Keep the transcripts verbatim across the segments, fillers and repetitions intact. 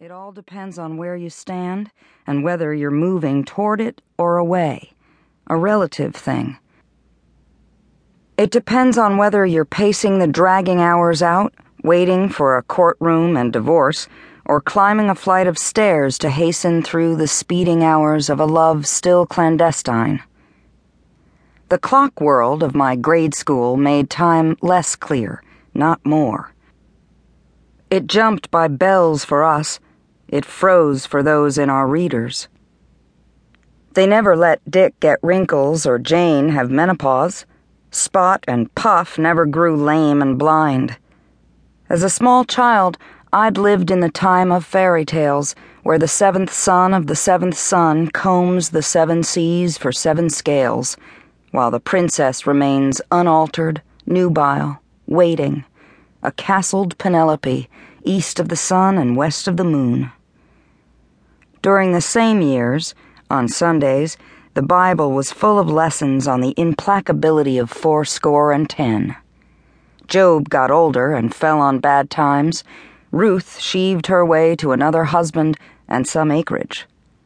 It all depends on where you stand and whether you're moving toward it or away. A relative thing. It depends on whether you're pacing the dragging hours out, waiting for a courtroom and divorce, or climbing a flight of stairs to hasten through the speeding hours of a love still clandestine. The clock world of my grade school made time less clear, not more. It jumped by bells for us. It froze for those in our readers. They never let Dick get wrinkles or Jane have menopause. Spot and Puff never grew lame and blind. As a small child, I'd lived in the time of fairy tales, where the seventh son of the seventh son combs the seven seas for seven scales, while the princess remains unaltered, nubile, waiting, a castled Penelope, east of the sun and west of the moon. During the same years, on Sundays, the Bible was full of lessons on the implacability of fourscore and ten. Job got older and fell on bad times. Ruth sheaved her way to another husband and some acreage.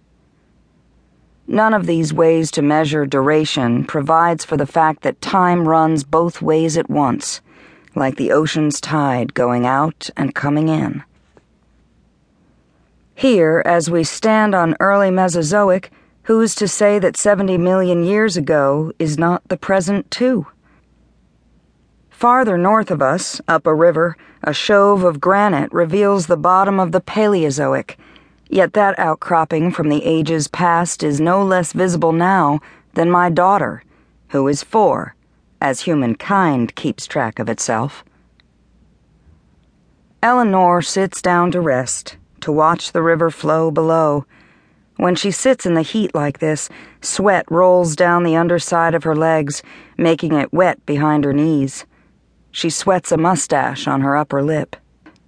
None of these ways to measure duration provides for the fact that time runs both ways at once, like the ocean's tide going out and coming in. Here, as we stand on early Mesozoic, who's to say that seventy million years ago is not the present too? Farther north of us, up a river, a shove of granite reveals the bottom of the Paleozoic, yet that outcropping from the ages past is no less visible now than my daughter, who is four, as humankind keeps track of itself. Eleanor sits down to rest, to watch the river flow below. When she sits in the heat like this, sweat rolls down the underside of her legs, making it wet behind her knees. She sweats a mustache on her upper lip.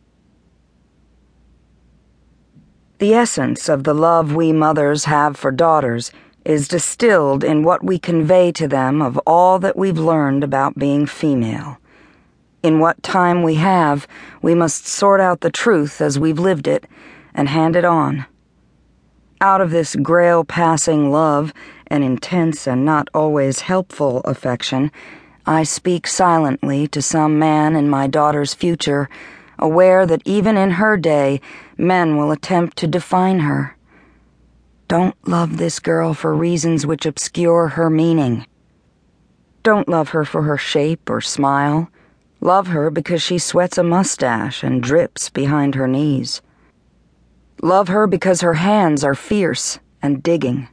The essence of the love we mothers have for daughters is distilled in what we convey to them of all that we've learned about being female. In what time we have, we must sort out the truth as we've lived it and hand it on. Out of this grail-passing love and intense and not always helpful affection, I speak silently to some man in my daughter's future, aware that even in her day, men will attempt to define her. Don't love this girl for reasons which obscure her meaning. Don't love her for her shape or smile. Love her because she sweats a mustache and drips behind her knees. Love her because her hands are fierce and digging.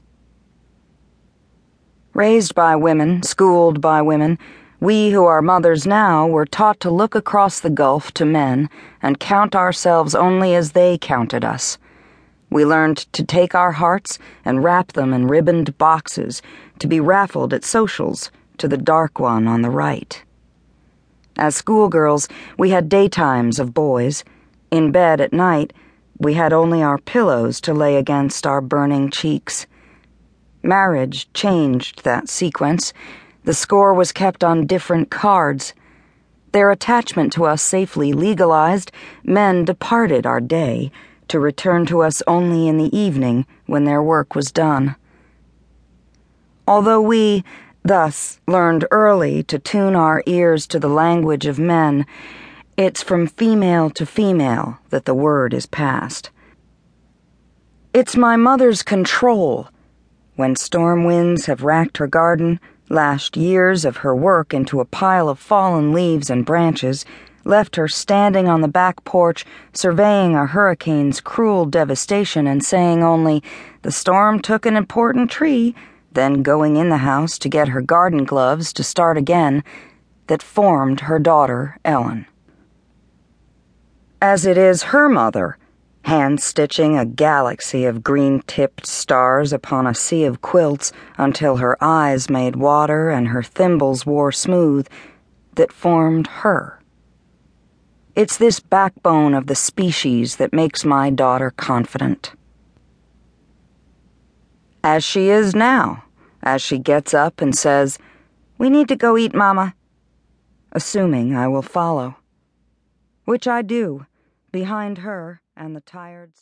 Raised by women, schooled by women, we who are mothers now were taught to look across the gulf to men and count ourselves only as they counted us. We learned to take our hearts and wrap them in ribboned boxes, to be raffled at socials to the dark one on the right. As schoolgirls, we had daytimes of boys. In bed at night, we had only our pillows to lay against our burning cheeks. Marriage changed that sequence. The score was kept on different cards. Their attachment to us safely legalized, men departed our day, to return to us only in the evening when their work was done. Although we, thus, learned early to tune our ears to the language of men, it's from female to female that the word is passed. It's my mother's control. When storm winds have racked her garden, lashed years of her work into a pile of fallen leaves and branches, left her standing on the back porch, surveying a hurricane's cruel devastation and saying only, "The storm took an important tree," then going in the house to get her garden gloves to start again, that formed her daughter, Ellen. As it is her mother, hand-stitching a galaxy of green-tipped stars upon a sea of quilts until her eyes made water and her thimbles wore smooth, that formed her. It's this backbone of the species that makes my daughter confident. As she is now, as she gets up and says, "We need to go eat, Mama," assuming I will follow. Which I do, behind her and the tired